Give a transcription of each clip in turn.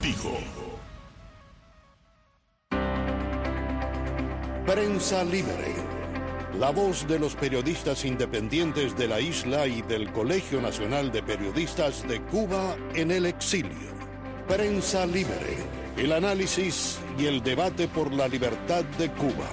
Dijo. Prensa Libre. La voz de los periodistas independientes de la isla y del Colegio Nacional de Periodistas de Cuba en el exilio. Prensa Libre. El análisis y el debate por la libertad de Cuba.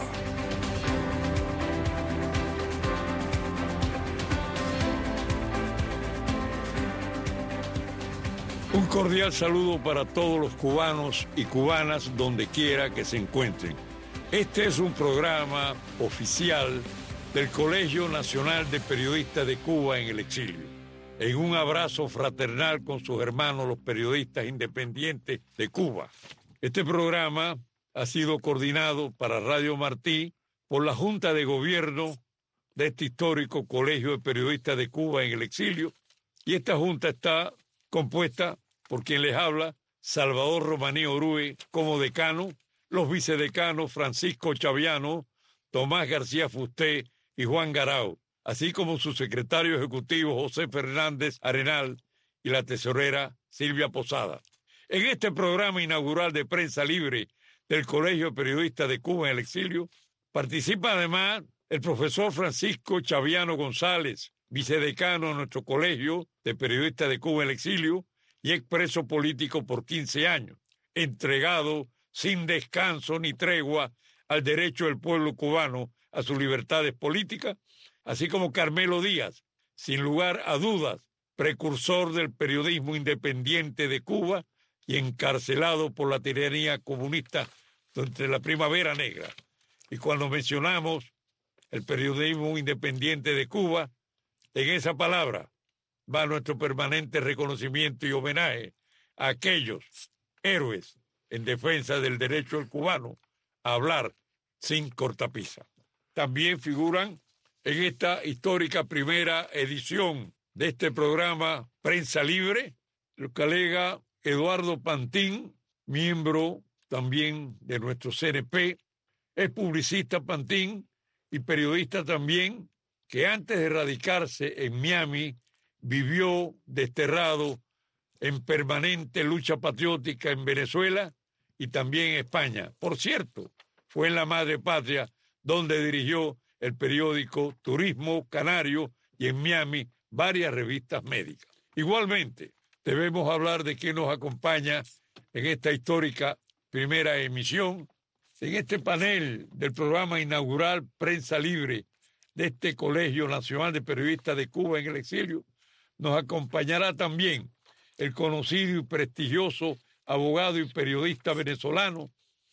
Un cordial saludo para todos los cubanos y cubanas donde quiera que se encuentren. Este es un programa oficial del Colegio Nacional de Periodistas de Cuba en el exilio. En un abrazo fraternal con sus hermanos los periodistas independientes de Cuba. Este programa ha sido coordinado para Radio Martí por la Junta de Gobierno de este histórico Colegio de Periodistas de Cuba en el exilio, y esta junta está compuesta por quien les habla, Salvador Romaní Orue, como decano, los vicedecanos Francisco Chaviano, Tomás García Fusté y Juan Garao, así como su secretario ejecutivo José Fernández Arenal y la tesorera Silvia Posada. En este programa inaugural de Prensa Libre del Colegio de Periodistas de Cuba en el exilio, participa además el profesor Francisco Chaviano González, vicedecano de nuestro Colegio de Periodistas de Cuba en el exilio y expreso político por 15 años, entregado sin descanso ni tregua al derecho del pueblo cubano a sus libertades políticas, así como Carmelo Díaz, sin lugar a dudas, precursor del periodismo independiente de Cuba y encarcelado por la tiranía comunista durante la Primavera Negra. Y cuando mencionamos el periodismo independiente de Cuba, en esa palabra va nuestro permanente reconocimiento y homenaje a aquellos héroes en defensa del derecho del cubano a hablar sin cortapisa. También figuran en esta histórica primera edición de este programa Prensa Libre el colega Eduardo Pantín, miembro también de nuestro CNP, es publicista Pantín y periodista también, que antes de radicarse en Miami vivió desterrado en permanente lucha patriótica en Venezuela y también en España. Por cierto, fue en la madre patria donde dirigió el periódico Turismo Canario y en Miami varias revistas médicas. Igualmente, debemos hablar de quien nos acompaña en esta histórica primera emisión, en este panel del programa inaugural Prensa Libre de este Colegio Nacional de Periodistas de Cuba en el exilio. Nos acompañará también el conocido y prestigioso abogado y periodista venezolano,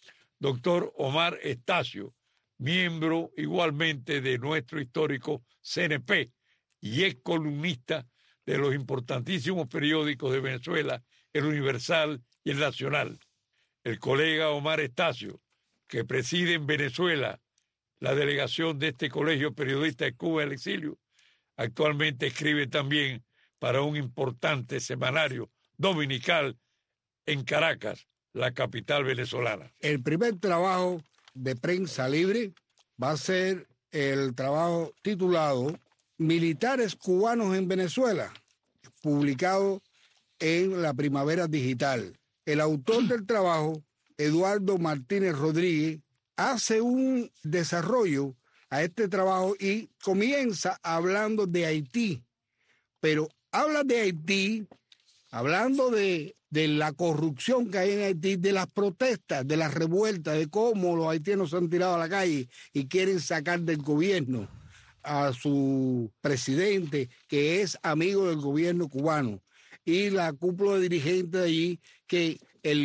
doctor Omar Estacio, miembro igualmente de nuestro histórico CNP y ex columnista de los importantísimos periódicos de Venezuela, El Universal y El Nacional. El colega Omar Estacio, que preside en Venezuela la delegación de este Colegio Periodista de Cuba en el exilio, actualmente escribe también para un importante semanario dominical en Caracas, la capital venezolana. El primer trabajo de Prensa Libre va a ser el trabajo titulado Militares cubanos en Venezuela, publicado en la Primavera Digital. El autor del trabajo, Eduardo Martínez Rodríguez, hace un desarrollo a este trabajo y comienza hablando de Haití, pero habla de Haití, hablando de la corrupción que hay en Haití, de las protestas, de las revueltas, de cómo los haitianos se han tirado a la calle y quieren sacar del gobierno a su presidente, que es amigo del gobierno cubano, y la cúpula de dirigentes de allí, que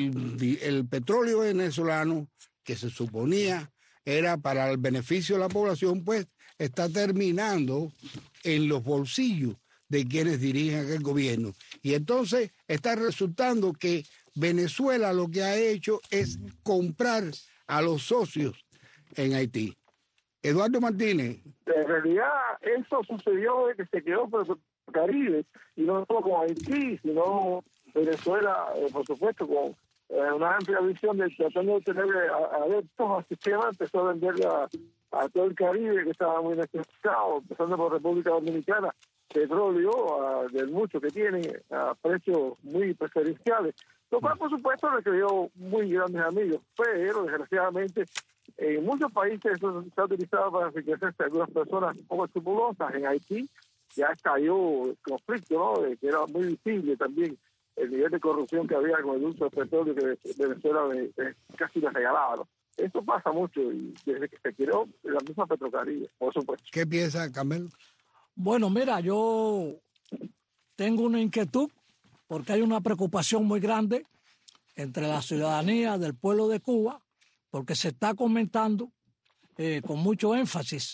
el petróleo venezolano, que se suponía era para el beneficio de la población, pues está terminando en los bolsillos de quienes dirigen aquel gobierno. Y entonces está resultando que Venezuela lo que ha hecho es comprar a los socios en Haití. Eduardo Martínez. En realidad, eso sucedió de que se quedó por el Caribe, y no solo con Haití, sino Venezuela, por supuesto, con una amplia visión de tratando de tener adeptos al sistema, empezó a venderle a todo el Caribe, que estaba muy necesitado, empezando por República Dominicana. petróleo, del mucho que tienen, a precios muy preferenciales, lo cual por supuesto le creó muy grandes amigos, pero desgraciadamente en muchos países eso se ha utilizado para enriquecerse algunas personas un poco escrupulosas. En Haití ya estalló el conflicto, ¿no? Que era muy visible también el nivel de corrupción que había con el uso del petróleo que Venezuela casi le regalaba, ¿no? Esto pasa mucho y desde que se creó la misma Petrocaribe, por supuesto. ¿Qué piensa Carmelo? Bueno, mira, yo tengo una inquietud porque hay una preocupación muy grande entre la ciudadanía del pueblo de Cuba, porque se está comentando con mucho énfasis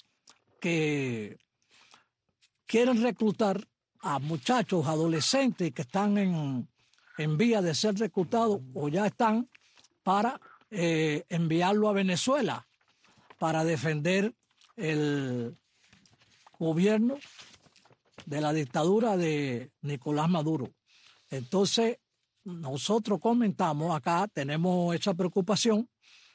que quieren reclutar a muchachos, adolescentes que están en vía de ser reclutados o ya están para enviarlo a Venezuela para defender el gobierno de la dictadura de Nicolás Maduro. Entonces, nosotros comentamos acá, tenemos esa preocupación,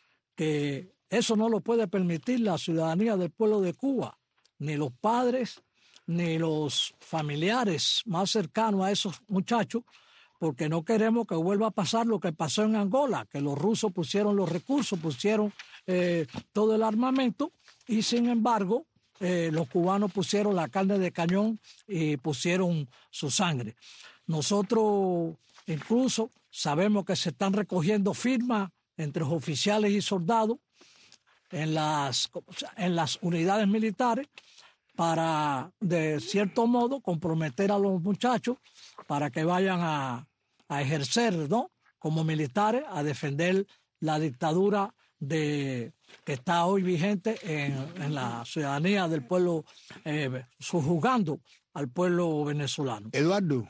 que eso no lo puede permitir la ciudadanía del pueblo de Cuba, ni los padres, ni los familiares más cercanos a esos muchachos, porque no queremos que vuelva a pasar lo que pasó en Angola, que los rusos pusieron los recursos, pusieron todo el armamento, y sin embargo los cubanos pusieron la carne de cañón y pusieron su sangre. Nosotros incluso sabemos que se están recogiendo firmas entre oficiales y soldados en las unidades militares para, de cierto modo, comprometer a los muchachos para que vayan a ejercer, ¿no?, como militares, a defender la dictadura que está hoy vigente en la ciudadanía del pueblo, subjugando al pueblo venezolano. Eduardo,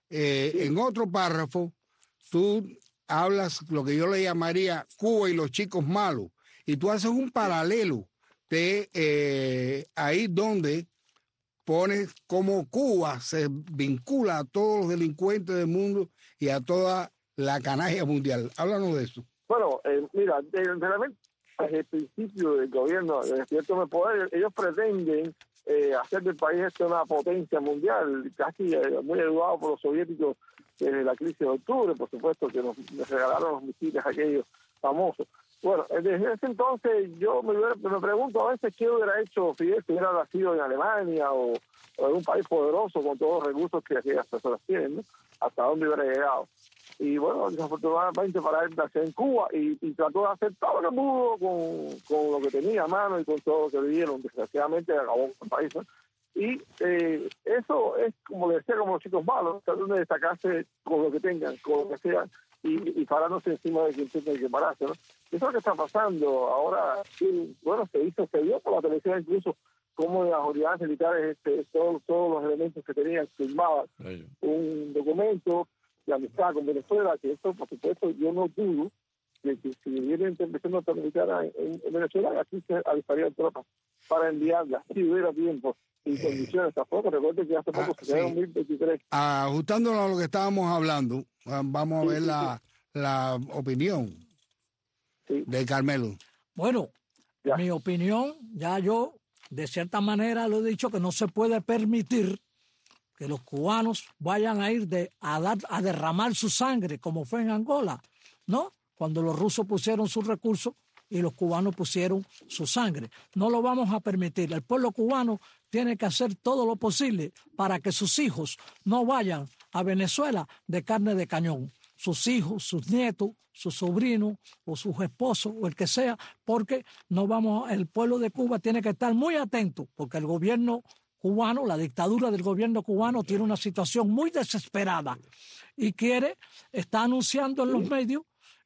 en otro párrafo, tú hablas lo que yo le llamaría Cuba y los chicos malos, y tú haces un paralelo de ahí donde pones cómo Cuba se vincula a todos los delincuentes del mundo y a toda la canalla mundial. Háblanos de eso. Bueno, mira, realmente desde el principio del gobierno de cierto poder, ellos pretenden hacer del país una potencia mundial, casi muy ayudado por los soviéticos desde la crisis de octubre, por supuesto, que nos regalaron los misiles aquellos famosos. Bueno, desde ese entonces yo me pregunto a veces qué hubiera hecho Fidel si hubiera nacido en Alemania o en un país poderoso con todos los recursos que aquellas personas tienen, ¿no? Hasta dónde hubiera llegado. Y bueno, desafortunadamente para él nació en Cuba y trató de hacer todo lo que pudo con lo que tenía a mano y con todo lo que vivieron. Desgraciadamente acabó con el país, ¿no? Y eso es, como decía, como los chicos malos, tratando de destacarse con lo que tengan, con lo que sean, y parándose encima de quien tiene que pararse, ¿no? Eso es lo que está pasando ahora. Bueno, se vio por la televisión incluso cómo las unidades militares, todos los elementos que tenían, firmaban un documento de amistad con Venezuela, que esto, por supuesto, yo no dudo de que si vienen empezando a militar en Venezuela, aquí se alistarían tropas para enviarlas, si hubiera tiempo, sin condiciones tampoco. Recuerden que hace poco se quedó en 2023. Ajustándolo a lo que estábamos hablando, vamos a ver la opinión de Carmelo. Bueno, mi opinión, ya yo, de cierta manera, lo he dicho, que no se puede permitir que los cubanos vayan a ir a derramar su sangre, como fue en Angola, ¿no? Cuando los rusos pusieron sus recursos y los cubanos pusieron su sangre. No lo vamos a permitir. El pueblo cubano tiene que hacer todo lo posible para que sus hijos no vayan a Venezuela de carne de cañón. Sus hijos, sus nietos, sus sobrinos o sus esposos o el que sea, porque el pueblo de Cuba tiene que estar muy atento, porque el gobierno cubano, la dictadura del gobierno cubano tiene una situación muy desesperada y está anunciando en los medios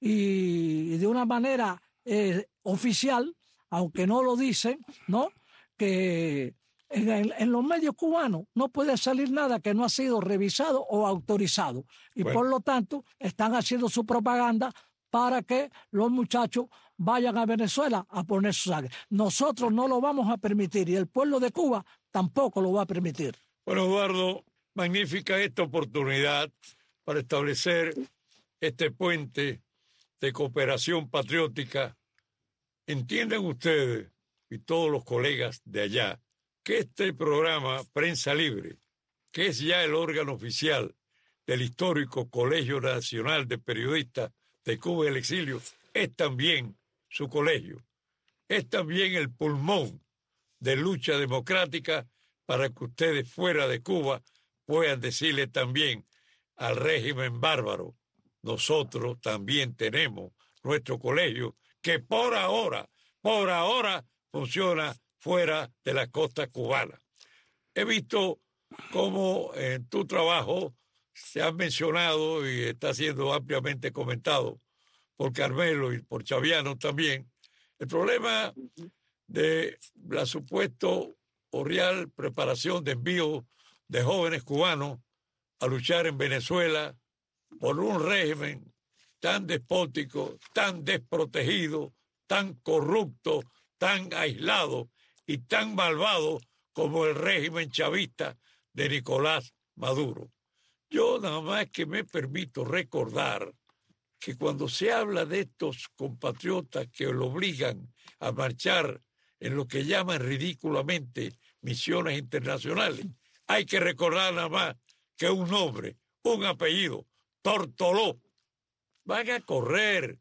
y de una manera oficial, aunque no lo dicen, ¿no?, que en los medios cubanos no puede salir nada que no ha sido revisado o autorizado. Y por lo tanto están haciendo su propaganda para que los muchachos vayan a Venezuela a poner su sangre. Nosotros no lo vamos a permitir y el pueblo de Cuba tampoco lo va a permitir. Bueno, Eduardo, magnífica esta oportunidad para establecer este puente de cooperación patriótica. Entiendan ustedes y todos los colegas de allá que este programa Prensa Libre que es ya el órgano oficial del histórico Colegio Nacional de Periodistas de Cuba y el Exilio, es también su colegio, es también el pulmón de lucha democrática para que ustedes fuera de Cuba puedan decirle también al régimen bárbaro: nosotros también tenemos nuestro colegio que por ahora funciona fuera de la costa cubana. He visto cómo en tu trabajo se ha mencionado y está siendo ampliamente comentado por Carmelo y por Chaviano también, el problema de la supuesto o real preparación de envío de jóvenes cubanos a luchar en Venezuela por un régimen tan despótico, tan desprotegido, tan corrupto, tan aislado y tan malvado como el régimen chavista de Nicolás Maduro. Yo nada más que me permito recordar que cuando se habla de estos compatriotas que lo obligan a marchar en lo que llaman ridículamente misiones internacionales, hay que recordar nada más que un nombre, un apellido, Tortoló. Van a correr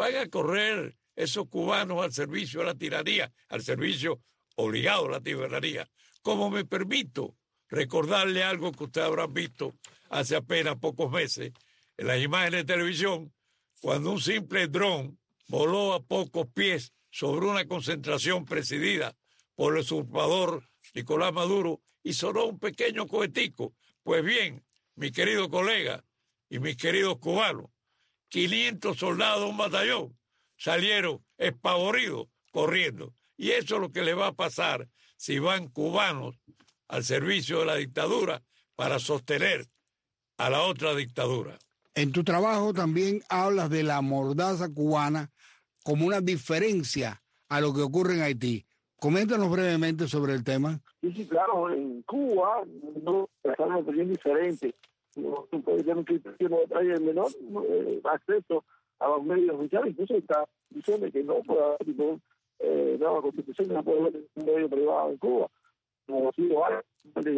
esos cubanos al servicio de la tiranía, al servicio obligado a la tiranía. Como me permito recordarle algo que ustedes habrán visto hace apenas pocos meses en las imágenes de televisión, cuando un simple dron voló a pocos pies sobre una concentración presidida por el usurpador Nicolás Maduro y sonó un pequeño cohetico. Pues bien, mi querido colega y mis queridos cubanos, 500 soldados de un batallón salieron espavoridos corriendo. Y eso es lo que le va a pasar si van cubanos al servicio de la dictadura para sostener a la otra dictadura. En tu trabajo también hablas de la mordaza cubana como una diferencia a lo que ocurre en Haití. Coméntanos brevemente sobre el tema. Sí, claro, en Cuba no están una opinión diferente. No puede tener un criterio de traer el menor acceso a los medios oficiales, incluso está diciendo que no puede haber tipo nueva constitución, no puede haber un medio privado en Cuba, como si lo hay,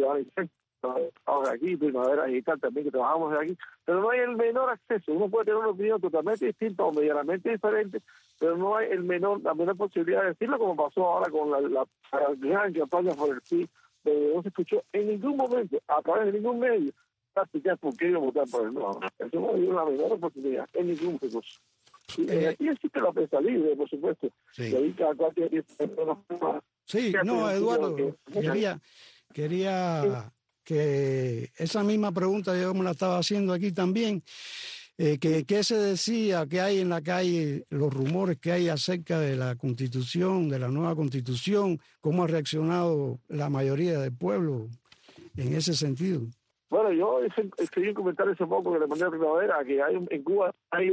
ahora aquí, Primavera Digital también, que trabajamos de aquí, pero no hay el menor acceso. Uno puede tener una opinión totalmente distinta o medianamente diferente, pero no hay la menor posibilidad de decirlo, como pasó ahora con la gran campaña por el sí, donde no se escuchó en ningún momento, a través de ningún medio, explicar por qué iba a votar por el no. Eso no hay una menor oportunidad en ningún recurso. Aquí existe la prensa libre, por supuesto. Sí. Y ahí cada cual tiene Sí, no, Eduardo, quería que esa misma pregunta yo me la estaba haciendo aquí también. ¿Qué se decía que hay en la calle, los rumores que hay acerca de la Constitución, de la nueva Constitución? ¿Cómo ha reaccionado la mayoría del pueblo en ese sentido? Bueno, yo escribí un comentario hace poco que le mandé a Primavera, que en Cuba hay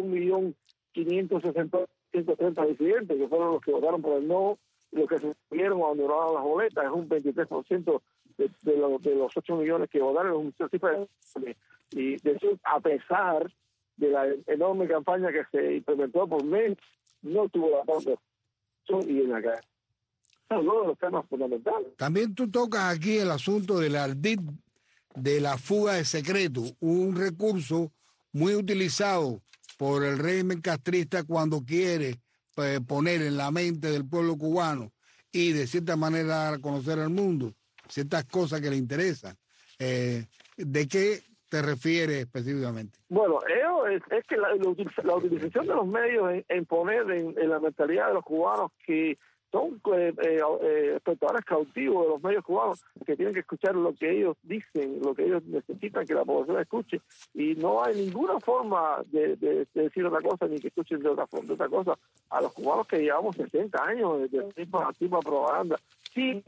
1.560.130 disidentes, que fueron los que votaron por el no, y los que se subieron o abandonaron las boletas, es un 23% de los 8 millones que votaron, es una cifra. Y de eso, a pesar de la enorme campaña que se implementó por mes, no tuvo la apoyo. Y en acá. Son uno de los temas fundamentales. También tú tocas aquí el asunto del ardid de la fuga de secreto, un recurso muy utilizado por el régimen castrista cuando quiere poner en la mente del pueblo cubano y de cierta manera dar a conocer al mundo ciertas cosas que le interesan. ¿De qué te refieres específicamente? Bueno, es que la utilización de los medios en poner en la mentalidad de los cubanos que son espectadores cautivos de los medios cubanos, que tienen que escuchar lo que ellos dicen, lo que ellos necesitan que la población escuche, y no hay ninguna forma de decir otra cosa, ni que escuchen de otra cosa. A los cubanos que llevamos 60 años de tipo propaganda, sí,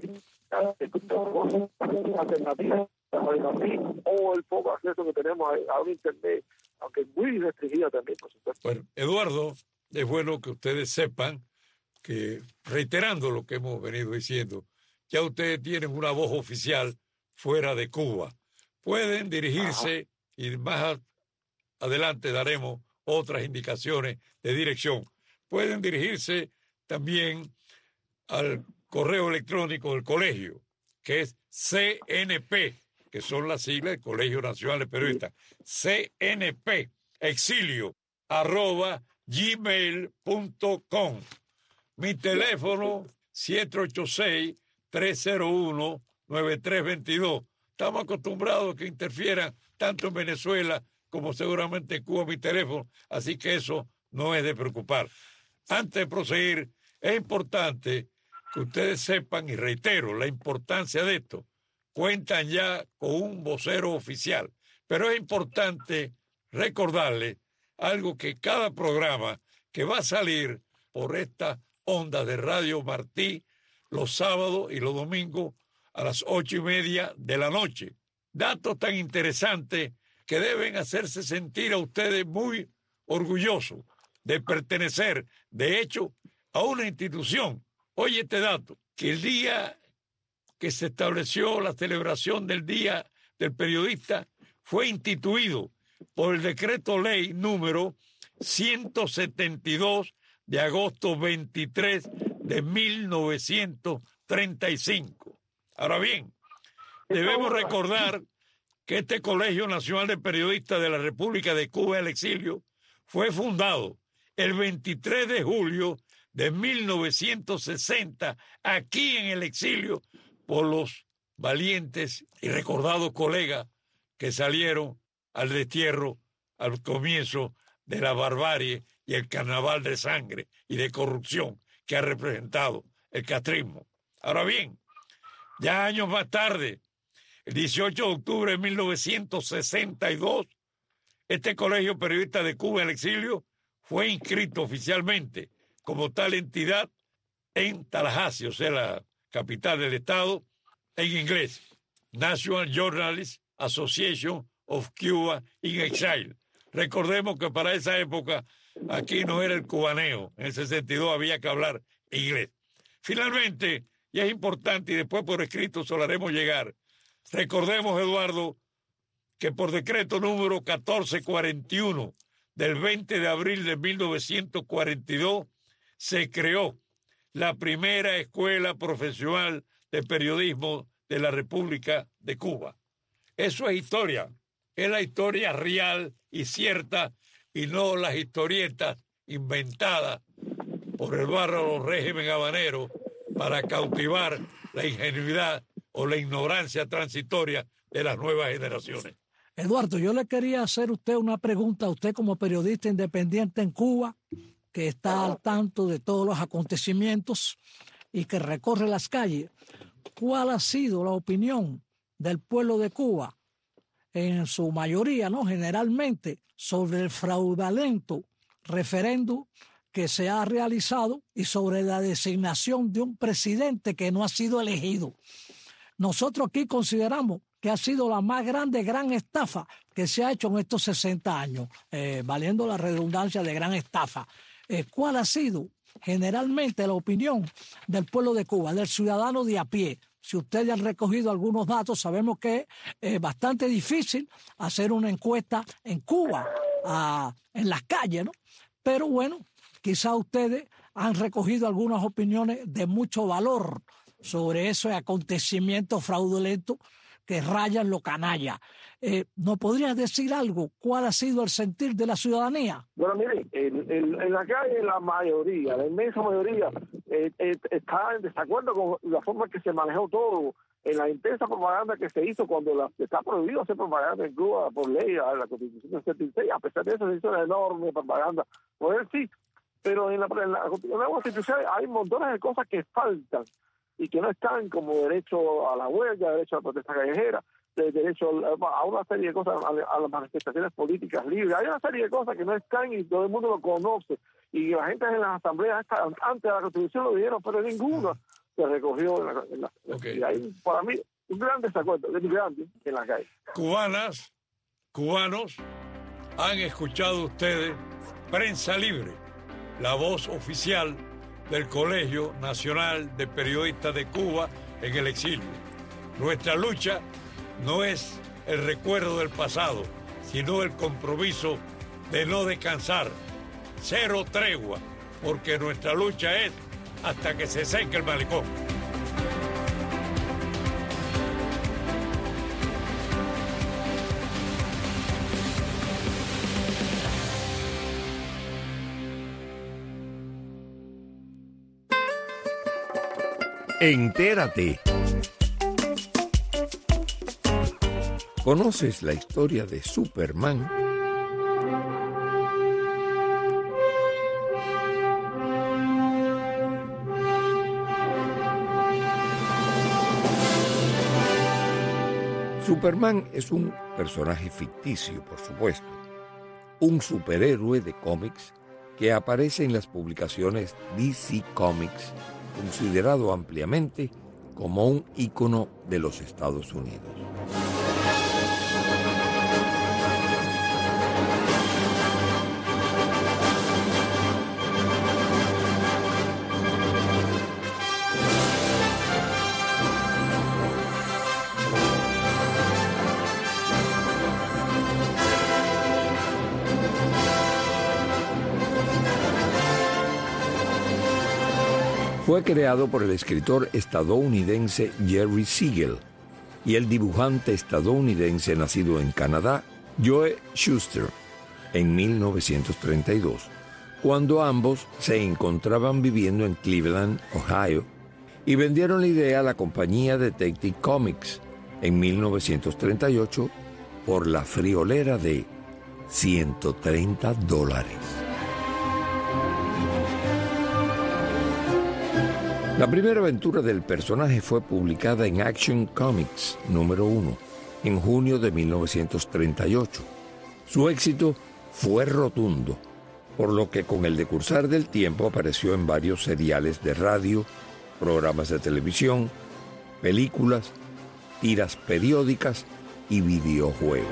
alternativas o el poco acceso que tenemos a un internet, aunque muy restringido también, por supuesto. Bueno, Eduardo, es bueno que ustedes sepan que, reiterando lo que hemos venido diciendo, ya ustedes tienen una voz oficial fuera de Cuba. Pueden dirigirse, y más adelante daremos otras indicaciones de dirección, pueden dirigirse también al correo electrónico del colegio, que es CNP, que son las siglas del Colegio Nacional de Periodistas, CNP, exilio, @gmail.com. Mi teléfono, 786-301-9322. Estamos acostumbrados a que interfieran tanto en Venezuela como seguramente en Cuba mi teléfono, así que eso no es de preocupar. Antes de proseguir, es importante que ustedes sepan, y reitero la importancia de esto, cuentan ya con un vocero oficial, pero es importante recordarles algo que cada programa que va a salir por esta onda de Radio Martí los sábados y los domingos a las 8:30 de la noche. Datos tan interesantes que deben hacerse sentir a ustedes muy orgullosos de pertenecer, de hecho, a una institución. Oye este dato, que el día que se estableció la celebración del Día del Periodista fue instituido por el decreto ley número 172 de agosto 23 de 1935. Ahora bien, debemos recordar que este Colegio Nacional de Periodistas de la República de Cuba el Exilio fue fundado el 23 de julio de 1960 aquí en el exilio por los valientes y recordados colegas que salieron al destierro al comienzo de la barbarie y el carnaval de sangre y de corrupción que ha representado el castrismo. Ahora bien, ya años más tarde, el 18 de octubre de 1962, este Colegio Periodista de Cuba el Exilio fue inscrito oficialmente como tal entidad en Tallahassee, o sea, la capital del estado, en inglés, National Journalists Association of Cuba in Exile. Recordemos que para esa época aquí no era el cubaneo, en el 62 había que hablar inglés. Finalmente, y es importante, y después por escrito se lo haremos llegar, recordemos, Eduardo, que por decreto número 1441 del 20 de abril de 1942 se creó la primera escuela profesional de periodismo de la República de Cuba. Eso es historia, es la historia real y cierta y no las historietas inventadas por el bárbaro régimen habanero para cautivar la ingenuidad o la ignorancia transitoria de las nuevas generaciones. Eduardo, yo le quería hacer usted una pregunta, a usted como periodista independiente en Cuba, que está al tanto de todos los acontecimientos y que recorre las calles. ¿Cuál ha sido la opinión del pueblo de Cuba, en su mayoría, no generalmente, sobre el fraudulento referéndum que se ha realizado y sobre la designación de un presidente que no ha sido elegido? Nosotros aquí consideramos que ha sido la más grande gran estafa que se ha hecho en estos 60 años, valiendo la redundancia de gran estafa. ¿Cuál ha sido generalmente la opinión del pueblo de Cuba, del ciudadano de a pie? Si ustedes han recogido algunos datos, sabemos que es bastante difícil hacer una encuesta en Cuba, en las calles, ¿no? Pero bueno, quizá ustedes han recogido algunas opiniones de mucho valor sobre ese acontecimiento fraudulento que rayan lo canalla. ¿No podrías decir algo? ¿Cuál ha sido el sentir de la ciudadanía? Bueno, mire, en la calle la mayoría, la inmensa mayoría, está en desacuerdo con la forma que se manejó todo, en la intensa propaganda que se hizo cuando está prohibido hacer propaganda en Cuba por ley, a la Constitución del 76, a pesar de eso se hizo una enorme propaganda. Por él sí, pero en la Constitución hay montones de cosas que faltan y que no están, como derecho a la huelga, derecho a la protesta callejera, derecho a una serie de cosas, a las manifestaciones políticas libres. Hay una serie de cosas que no están y todo el mundo lo conoce. Y la gente en las asambleas antes de la Constitución lo dijeron, pero ninguno se recogió Okay. Y hay, para mí, un gran desacuerdo, grande en la calle. Cubanas, cubanos, han escuchado ustedes Prensa Libre, la voz oficial del Colegio Nacional de Periodistas de Cuba en el exilio. Nuestra lucha no es el recuerdo del pasado, sino el compromiso de no descansar, cero tregua, porque nuestra lucha es hasta que se seque el malecón. Entérate. ¿Conoces la historia de Superman? Superman es un personaje ficticio, por supuesto, un superhéroe de cómics que aparece en las publicaciones DC Comics, considerado ampliamente como un ícono de los Estados Unidos. Fue creado por el escritor estadounidense Jerry Siegel y el dibujante estadounidense nacido en Canadá, Joe Shuster, en 1932, cuando ambos se encontraban viviendo en Cleveland, Ohio, y vendieron la idea a la compañía Detective Comics en 1938 por la friolera de $130. La primera aventura del personaje fue publicada en Action Comics número 1 en junio de 1938. Su éxito fue rotundo, por lo que con el decursar del tiempo apareció en varios seriales de radio, programas de televisión, películas, tiras periódicas y videojuegos.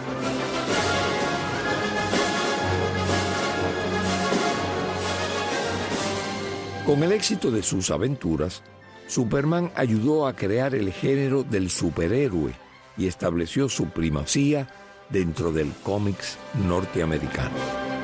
Con el éxito de sus aventuras, Superman ayudó a crear el género del superhéroe y estableció su primacía dentro del cómics norteamericano.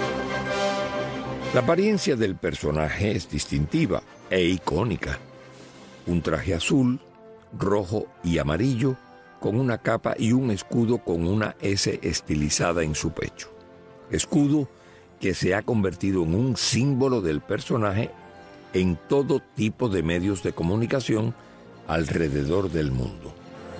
La apariencia del personaje es distintiva e icónica. Un traje azul, rojo y amarillo, con una capa y un escudo con una S estilizada en su pecho. Escudo que se ha convertido en un símbolo del personaje en todo tipo de medios de comunicación alrededor del mundo.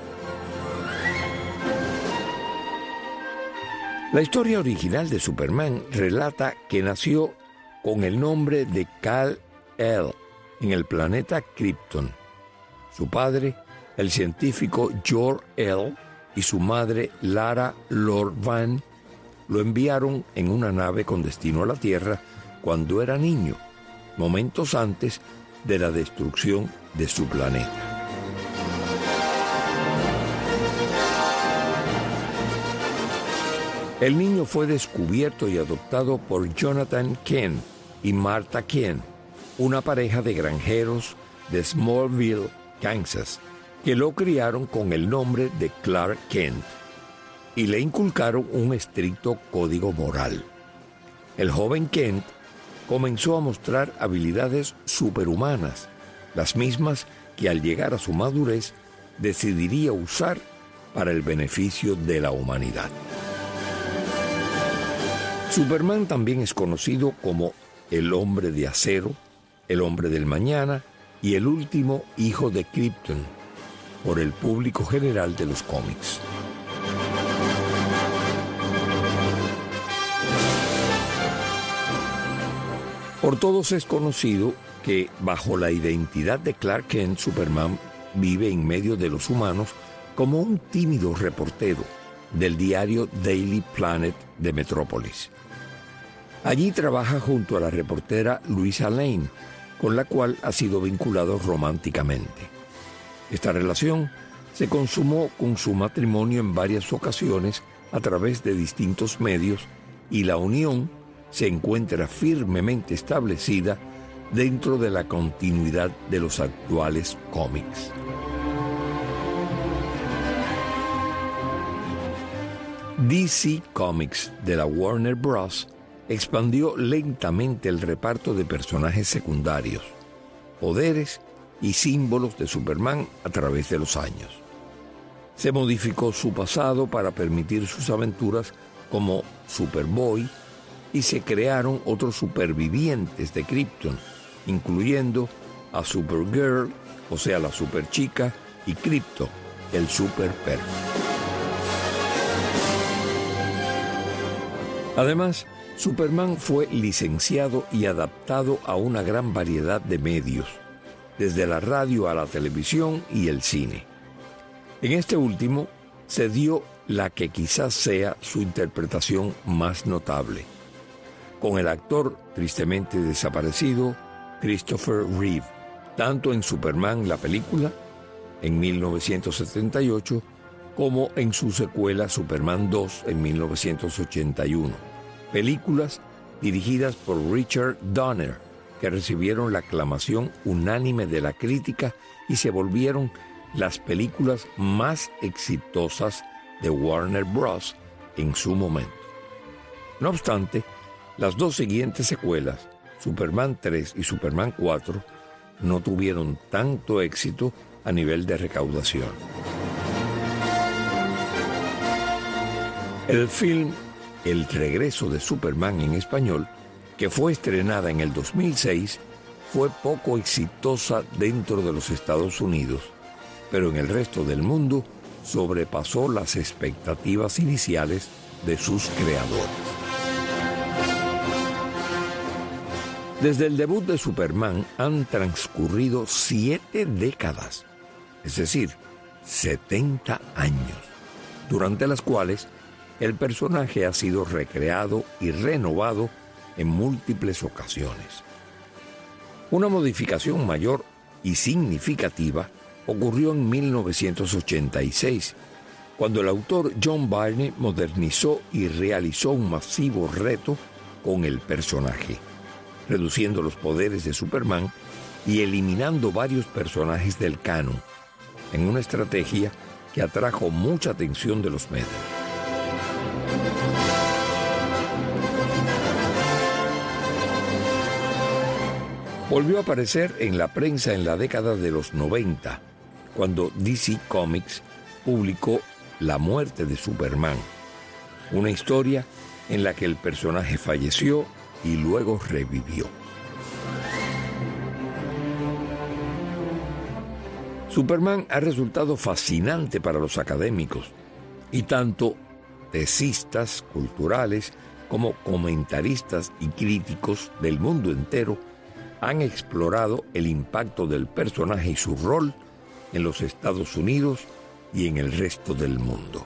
La historia original de Superman relata que nació con el nombre de Kal-El en el planeta Krypton. Su padre, el científico Jor-El, y su madre, Lara Lor-Van, lo enviaron en una nave con destino a la Tierra cuando era niño, momentos antes de la destrucción de su planeta. El niño fue descubierto y adoptado por Jonathan Kent y Martha Kent, una pareja de granjeros de Smallville, Kansas, que lo criaron con el nombre de Clark Kent y le inculcaron un estricto código moral. El joven Kent comenzó a mostrar habilidades superhumanas, las mismas que al llegar a su madurez decidiría usar para el beneficio de la humanidad. Superman también es conocido como el hombre de acero, el hombre del mañana y el último hijo de Krypton por el público general de los cómics. Por todos es conocido que bajo la identidad de Clark Kent, Superman vive en medio de los humanos como un tímido reportero del diario Daily Planet de Metrópolis. Allí trabaja junto a la reportera Louisa Lane, con la cual ha sido vinculado románticamente. Esta relación se consumó con su matrimonio en varias ocasiones a través de distintos medios y la unión se encuentra firmemente establecida dentro de la continuidad de los actuales cómics. DC Comics de la Warner Bros. Expandió lentamente el reparto de personajes secundarios, poderes y símbolos de Superman a través de los años. Se modificó su pasado para permitir sus aventuras como Superboy y se crearon otros supervivientes de Krypton, incluyendo a Supergirl, o sea, la superchica, y Krypto, el superperro. Además, Superman fue licenciado y adaptado a una gran variedad de medios, desde la radio a la televisión y el cine. En este último se dio la que quizás sea su interpretación más notable, con el actor tristemente desaparecido Christopher Reeve, tanto en Superman la película, en 1978, como en su secuela Superman 2 en 1981. Películas dirigidas por Richard Donner, que recibieron la aclamación unánime de la crítica y se volvieron las películas más exitosas de Warner Bros. En su momento. No obstante, las dos siguientes secuelas, Superman 3 y Superman 4, no tuvieron tanto éxito a nivel de recaudación. El film El regreso de Superman en español, que fue estrenada en el 2006, fue poco exitosa dentro de los Estados Unidos, pero en el resto del mundo sobrepasó las expectativas iniciales de sus creadores. Desde el debut de Superman han transcurrido 7 décadas, es decir, 70 años, durante las cuales el personaje ha sido recreado y renovado en múltiples ocasiones. Una modificación mayor y significativa ocurrió en 1986, cuando el autor John Byrne modernizó y realizó un masivo reto con el personaje, reduciendo los poderes de Superman y eliminando varios personajes del canon, en una estrategia que atrajo mucha atención de los medios. Volvió a aparecer en la prensa en la década de los 90, cuando DC Comics publicó La muerte de Superman, una historia en la que el personaje falleció y luego revivió. Superman ha resultado fascinante para los académicos, y tanto tesistas culturales como comentaristas y críticos del mundo entero han explorado el impacto del personaje y su rol en los Estados Unidos y en el resto del mundo.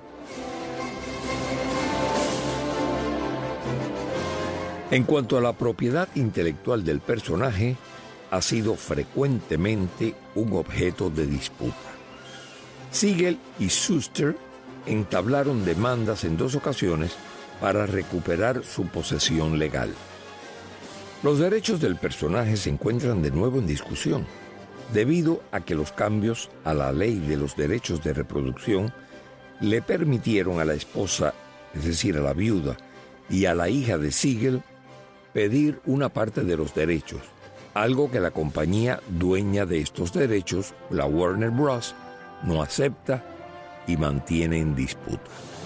En cuanto a la propiedad intelectual del personaje, ha sido frecuentemente un objeto de disputa. Siegel y Shuster entablaron demandas en 2 ocasiones para recuperar su posesión legal. Los derechos del personaje se encuentran de nuevo en discusión, debido a que los cambios a la ley de los derechos de reproducción le permitieron a la esposa, es decir, a la viuda, y a la hija de Siegel pedir una parte de los derechos, algo que la compañía dueña de estos derechos, la Warner Bros., no acepta y mantiene en disputa.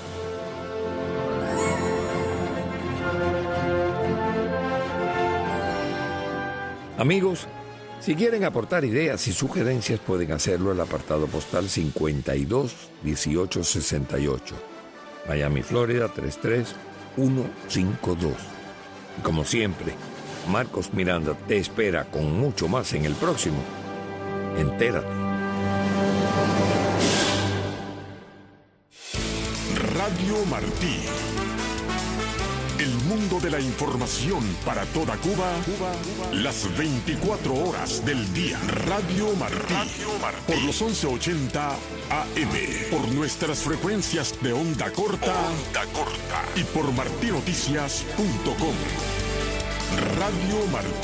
Amigos, si quieren aportar ideas y sugerencias pueden hacerlo al apartado postal 521868, Miami, Florida 33152. Y como siempre, Marcos Miranda te espera con mucho más en el próximo Entérate. Radio Martí. El mundo de la información para toda Cuba, las 24 horas del día. Radio Martí. Por los 1180 AM. Por nuestras frecuencias de onda corta. Y por martinoticias.com. Radio Martí.